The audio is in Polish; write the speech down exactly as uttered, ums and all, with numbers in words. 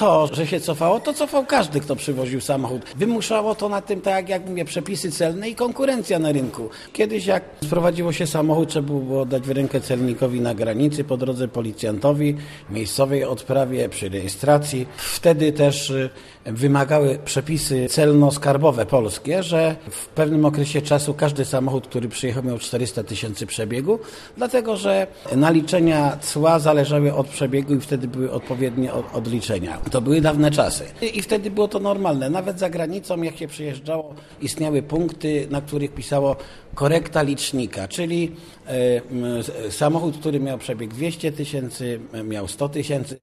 to, że się cofało, to cofał każdy, kto przywoził samochód. Wymuszało to na tym, tak jak mówię, przepisy celne i konkurencja na rynku. Kiedyś jak sprowadziło się samochód, trzeba było dać w rękę celnikowi na granicy, po drodze policjantowi, miejscowej odprawie, przy rejestracji. Wtedy też wymagały przepisy celno-skarbowe polskie, że w pewnym okresie czasu każdy samochód, który przyjechał, miał czterysta tysięcy przebiegu, dlatego że naliczenia cła zależały od przebiegu i wtedy były odpowiednie odliczenia. To były dawne czasy. I wtedy było to normalne. Nawet za granicą, jak się przyjeżdżało, istniały punkty, na których pisało korekta licznika, czyli y, y, samochód, który miał przebieg dwieście tysięcy, miał sto tysięcy.